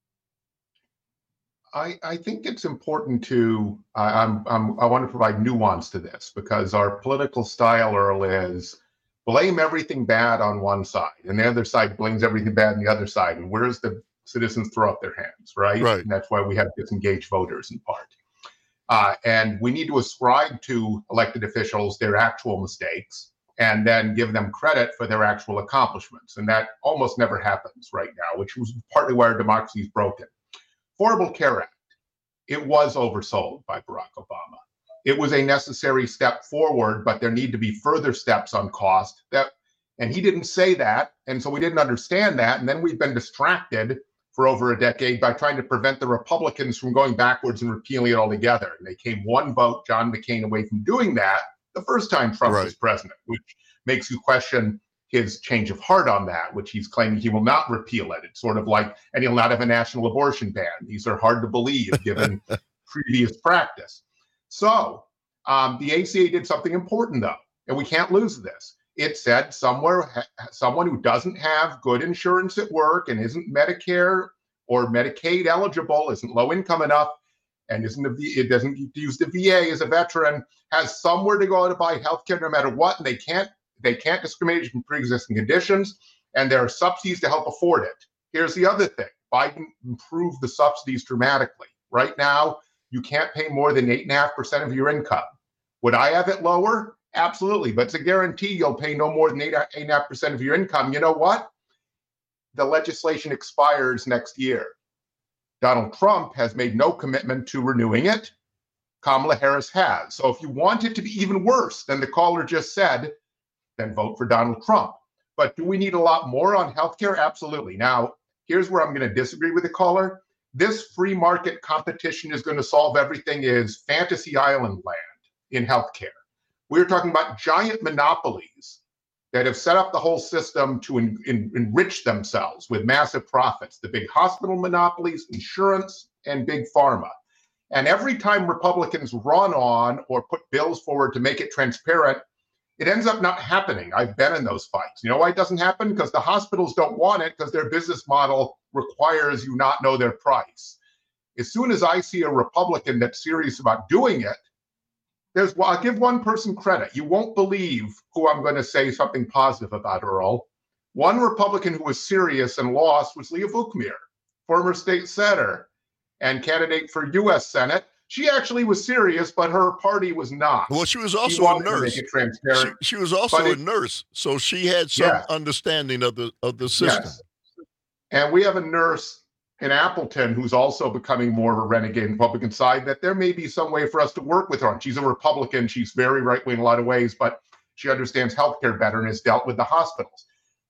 I, I think it's important to, I, I'm, I'm, I want to provide nuance to this because our political style, Earl, is blame everything bad on one side and the other side blames everything bad on the other side. And where does the citizens throw up their hands, right? Right. And that's why we have disengaged voters in part. Uh, and we need to ascribe to elected officials their actual mistakes and then give them credit for their actual accomplishments. And that almost never happens right now, which was partly why our democracy is broken. Affordable Care Act, it was oversold by Barack Obama. It was a necessary step forward, but there need to be further steps on cost. That, and he didn't say that, and so we didn't understand that. And then we've been distracted for over a decade by trying to prevent the Republicans from going backwards and repealing it altogether. And they came one vote, John McCain, away from doing that the first time Trump Right. was president, which makes you question his change of heart on that, which he's claiming he will not repeal it. It's sort of like, and he'll not have a national abortion ban. These are hard to believe given previous practice. So um, the A C A did something important, though, and we can't lose this. It said somewhere, someone who doesn't have good insurance at work and isn't Medicare or Medicaid eligible, isn't low income enough, and isn't a, it doesn't use the V A as a veteran, has somewhere to go to buy healthcare no matter what, and they can't they can't discriminate from pre-existing conditions, and there are subsidies to help afford it. Here's the other thing: Biden improved the subsidies dramatically. Right now, you can't pay more than eight and a half percent of your income. Would I have it lower? Absolutely, but it's a guarantee you'll pay no more than eight, eight and a half percent of your income. You know what? The legislation expires next year. Donald Trump has made no commitment to renewing it. Kamala Harris has. So if you want it to be even worse than the caller just said, then vote for Donald Trump. But do we need a lot more on healthcare? Absolutely. Now, here's where I'm going to disagree with the caller. This free market competition is going to solve everything is fantasy island land in healthcare. We're talking about giant monopolies that have set up the whole system to en- en- enrich themselves with massive profits. The big hospital monopolies, insurance, and big pharma. And every time Republicans run on or put bills forward to make it transparent, it ends up not happening. I've been in those fights. You know why it doesn't happen? Because the hospitals don't want it because their business model requires you not know their price. As soon as I see a Republican that's serious about doing it, There's, well, I'll give one person credit. You won't believe who I'm going to say something positive about, Earl. One Republican who was serious and lost was Leah Vukmir, former state senator and candidate for U S Senate. She actually was serious, but her party was not. Well, she was also she a nurse. To make it transparent. She, she was also But a it- nurse, so she had some Yeah. understanding of the of the system. Yes. And we have a nurse in Appleton who's also becoming more of a renegade in the Republican side, that there may be some way for us to work with her on. She's a Republican. She's very right-wing in a lot of ways, but she understands healthcare better and has dealt with the hospitals.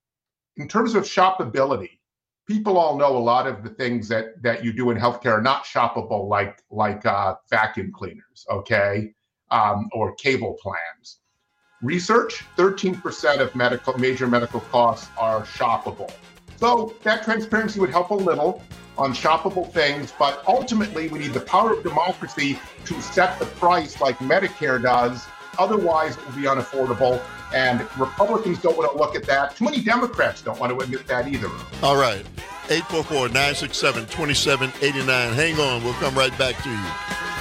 In terms of shoppability, people all know a lot of the things that, that you do in healthcare are not shoppable, like, like uh, vacuum cleaners, okay, um, or cable plans. Research, thirteen percent of medical major medical costs are shoppable. So that transparency would help a little on shoppable things, but ultimately we need the power of democracy to set the price like Medicare does. Otherwise, it will be unaffordable, and Republicans don't want to look at that. Too many Democrats don't want to admit that either. All right. eight four four, nine six seven, two seven eight nine. Hang on. We'll come right back to you.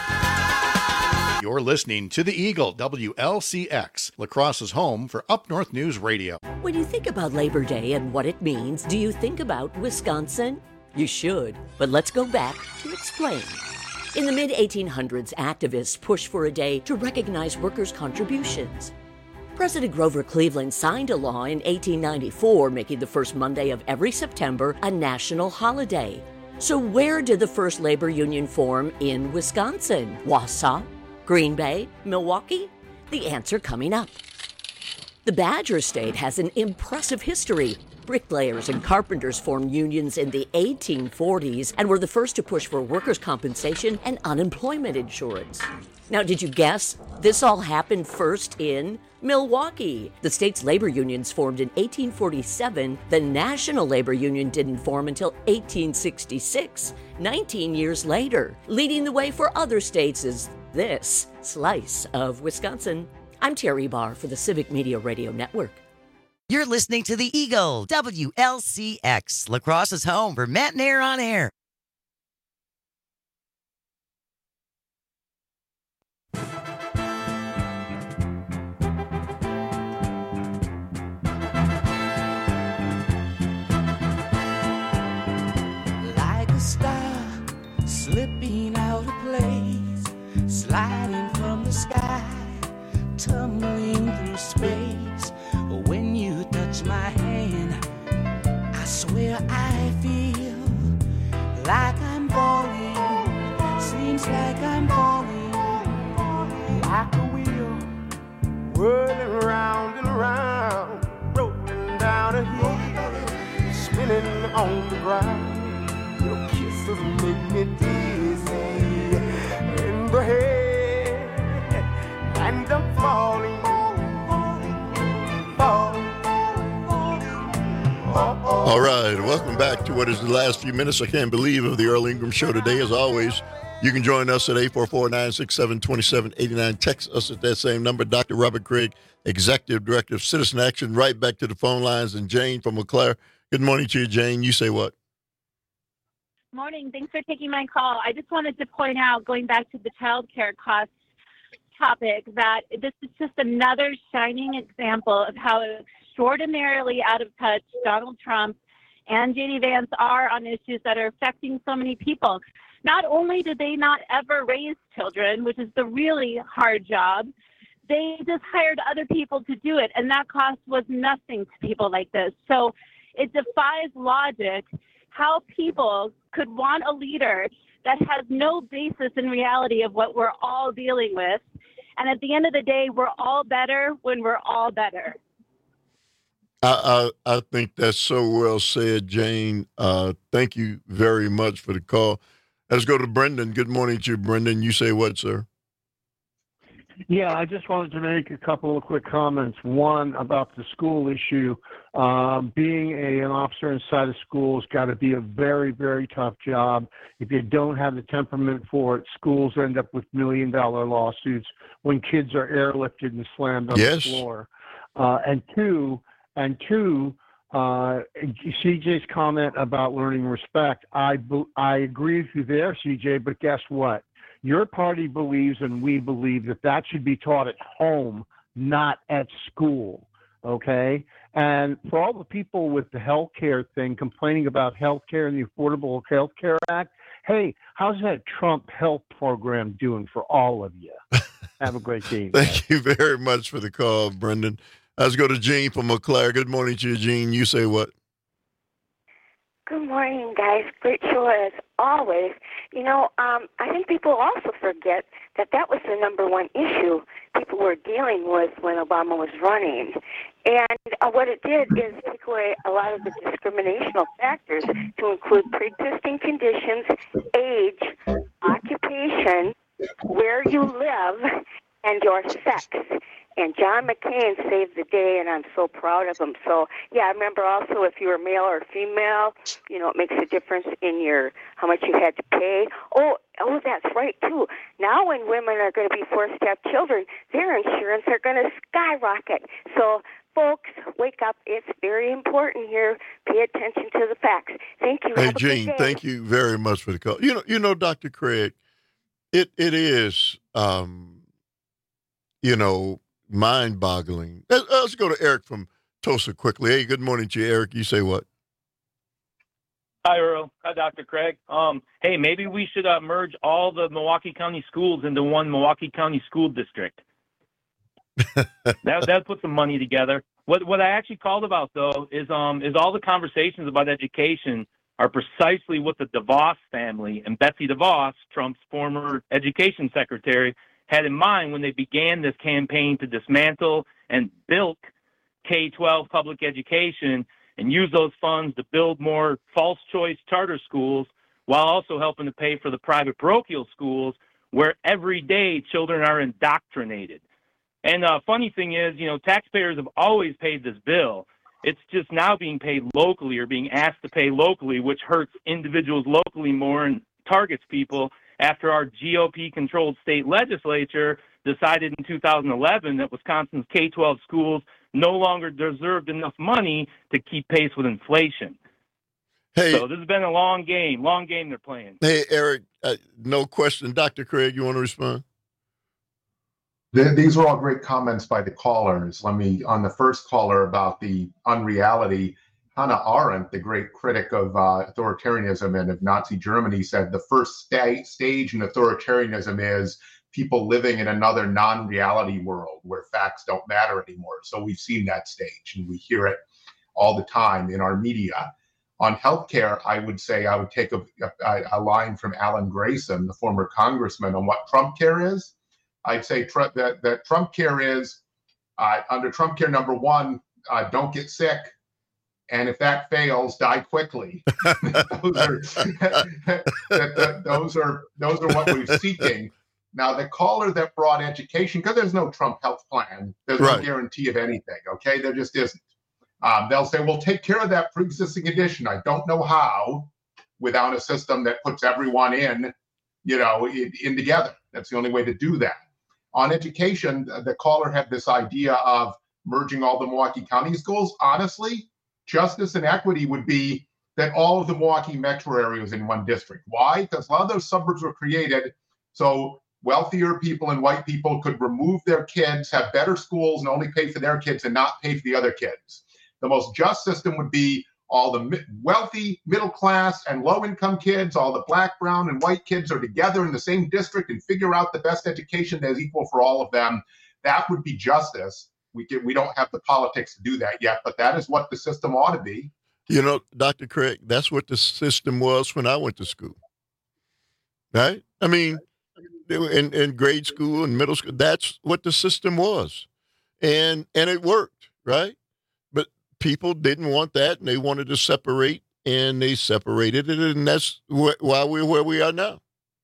You're listening to the Eagle, W L C X, La Crosse's home for Up North News Radio. When you think about Labor Day and what it means, do you think about Wisconsin? You should, but let's go back to explain. In the mid eighteen hundreds, activists pushed for a day to recognize workers' contributions. President Grover Cleveland signed a law in eighteen ninety-four, making the first Monday of every September a national holiday. So where did the first labor union form in Wisconsin? Wausau? Green Bay? Milwaukee? The answer coming up. The Badger State has an impressive history. Bricklayers and carpenters formed unions in the eighteen forties and were the first to push for workers' compensation and unemployment insurance. Now, did you guess? This all happened first in Milwaukee. The state's labor unions formed in eighteen forty-seven. The National Labor Union didn't form until eighteen sixty-six, nineteen years later. Leading the way for other states is this slice of Wisconsin. I'm Terry Barr for the Civic Media Radio Network. You're listening to the Eagle, W L C X, La Crosse's home for Matt and Air on Air. Like a star slipping out of place, sliding from the sky, tumbling through space. When you touch my hand, I swear I feel like I'm falling. Seems like I'm falling, like a wheel, whirling round and around, rolling down a hill, spinning on the ground. Your kisses make me dizzy in the head, and I'm falling. All right, welcome back to what is the last few minutes, I can't believe, of the Earl Ingram Show today. As always, you can join us at eight four four, nine six seven, two seven eight nine. Text us at that same number. Doctor Robert Craig, Executive Director of Citizen Action. Right back to the phone lines. And Jane from Eau Claire. Good morning to you, Jane. You say what? Morning. Thanks for taking my call. I just wanted to point out, going back to the child care costs topic, that this is just another shining example of how extraordinarily out of touch Donald Trump and J D Vance are on issues that are affecting so many people. Not only did they not ever raise children, which is the really hard job, they just hired other people to do it, and that cost was nothing to people like this. So it defies logic how people could want a leader that has no basis in reality of what we're all dealing with. And at the end of the day, we're all better when we're all better. I, I, I think that's so well said, Jane. Uh, thank you very much for the call. Let's go to Brendan. Good morning to you, Brendan. You say what, sir? Yeah, I just wanted to make a couple of quick comments. One, about the school issue. Um, being a, an officer inside a school has got to be a very, very tough job. If you don't have the temperament for it, schools end up with million-dollar lawsuits when kids are airlifted and slammed on yes. the floor. Uh, and two, and two, uh, C J's comment about learning respect, I, I agree with you there, C J, but guess what? Your party believes, and we believe, that that should be taught at home, not at school, okay? And for all the people with the health care thing complaining about health care and the Affordable Health Care Act, hey, how's that Trump health program doing for all of you? Have a great day. Thank you very much for the call, Brendan. Let's go to Jean from Eau Claire. Good morning to you, Jean. You say what? Good morning, guys. Great show as always. You know, um, I think people also forget that that was the number one issue people were dealing with when Obama was running. And uh, what it did is take away a lot of the discriminational factors to include pre-existing conditions, age, occupation, where you live, and your sex. And John McCain saved the day, and I'm so proud of him. So, yeah, I remember also if you were male or female, you know, it makes a difference in your how much you had to pay. Oh, oh, that's right, too. Now when women are going to be forced to have children, their insurance are going to skyrocket. So, folks, wake up. It's very important here. Pay attention to the facts. Thank you. Hey, Have a Jean, good day. thank you very much for the call. You know, you know, Doctor Craig, it it is, um, you know, mind-boggling. Let's, let's go to Eric from Tulsa quickly. Hey, good morning to you, Eric. You say what? Hi, Earl. Hi, Doctor Craig. Um, hey, maybe we should uh, merge all the Milwaukee County schools into one Milwaukee County school district. that that put some money together. What what I actually called about though is um is all the conversations about education are precisely what the DeVos family and Betsy DeVos, Trump's former education secretary, had in mind when they began this campaign to dismantle and bilk K twelve public education and use those funds to build more false choice charter schools while also helping to pay for the private parochial schools where every day children are indoctrinated. And the uh, funny thing is, you know, taxpayers have always paid this bill. It's just now being paid locally or being asked to pay locally, which hurts individuals locally more and targets people after our G O P-controlled state legislature decided in two thousand eleven that Wisconsin's K twelve schools no longer deserved enough money to keep pace with inflation. Hey, so this has been a long game, long game they're playing. Hey, Eric, uh, no question. Doctor Craig, you want to respond? These are all great comments by the callers. Let me, on the first caller about the unreality, Hannah Arendt, the great critic of uh, authoritarianism and of Nazi Germany, said the first sta- stage in authoritarianism is people living in another non-reality world where facts don't matter anymore. So we've seen that stage, and we hear it all the time in our media. On healthcare, I would say I would take a, a, a line from Alan Grayson, the former congressman, on what Trump care is. I'd say tr- that, that Trump care is, uh, under Trump care, number one, uh, don't get sick. And if that fails, die quickly. those, are, that, that, those are those are what we're seeking. Now, the caller that brought education, because there's no Trump health plan, there's right. no guarantee of anything, okay? There just isn't. Um, they'll say, well, take care of that pre-existing condition. I don't know how without a system that puts everyone in, you know, in, in together. That's the only way to do that. On education, the caller had this idea of merging all the Milwaukee County schools. Honestly, justice and equity would be that all of the Milwaukee metro area was in one district. Why? Because a lot of those suburbs were created so wealthier people and white people could remove their kids, have better schools, and only pay for their kids and not pay for the other kids. The most just system would be all the wealthy, middle class, and low-income kids, all the black, brown, and white kids are together in the same district and figure out the best education that is equal for all of them. That would be justice. We can, we don't have the politics to do that yet, but that is what the system ought to be. You know, Doctor Craig, that's what the system was when I went to school. Right? I mean, in, in grade school and middle school, that's what the system was. And and it worked, right? But people didn't want that, and they wanted to separate, and they separated it, and that's wh- why we're where we are now.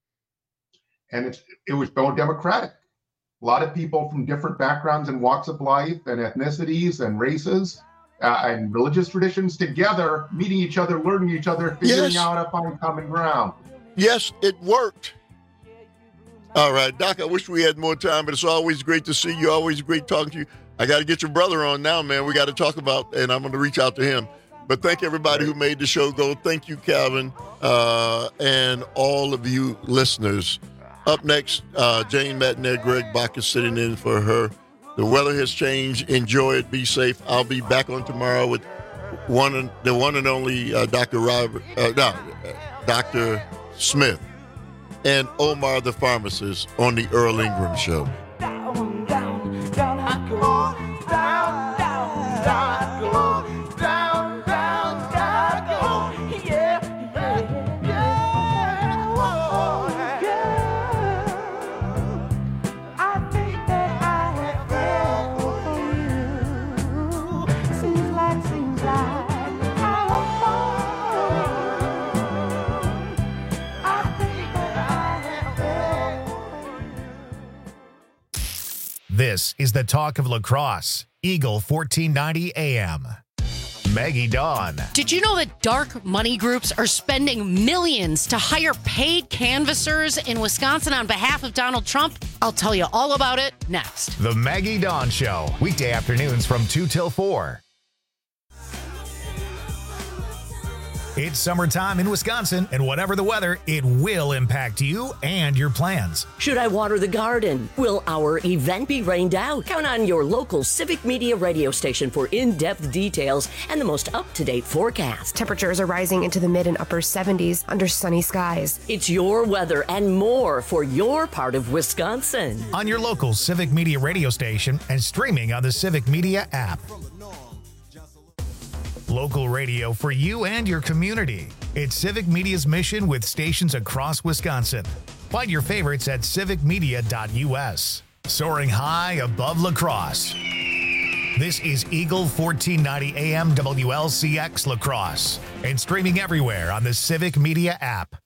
And it's, it was more democratic. A lot of people from different backgrounds and walks of life and ethnicities and races uh, and religious traditions together, meeting each other, learning each other, figuring yes. out a finding common ground. Yes, it worked. All right, Doc, I wish we had more time, but it's always great to see you. Always great talking to you. I got to get your brother on now, man. We got to talk about, and I'm going to reach out to him. But thank everybody who made the show go. Thank you, Calvin, uh, and all of you listeners. Up next, uh, Jane Matner, Greg Bach is sitting in for her. The weather has changed. Enjoy it. Be safe. I'll be back on tomorrow with one and, the one and only uh, Doctor Robert, uh, no, uh, Doctor Smith, and Omar the pharmacist on the Earl Ingram Show. Down, down, down I go. Down, down, down I go. Down, down, down I go. Yeah, yeah, yeah. Oh, yeah. I think that I have fell for you. Seems like, seems like I was born. I think that I have fell. This is the Talk of La Crosse, Eagle fourteen ninety A M. Maggie Dawn. Did you know that dark money groups are spending millions to hire paid canvassers in Wisconsin on behalf of Donald Trump? I'll tell you all about it next. The Maggie Dawn Show, weekday afternoons from two till four. It's summertime in Wisconsin, and whatever the weather, it will impact you and your plans. Should I water the garden? Will our event be rained out? Count on your local Civic Media radio station for in-depth details and the most up-to-date forecast. Temperatures are rising into the mid and upper seventies under sunny skies. It's your weather and more for your part of Wisconsin. On your local Civic Media radio station and streaming on the Civic Media app. Local radio for you and your community. It's Civic Media's mission with stations across Wisconsin. Find your favorites at civic media dot U S. Soaring high above La Crosse. This is Eagle fourteen ninety A M W L C X La Crosse and streaming everywhere on the Civic Media app.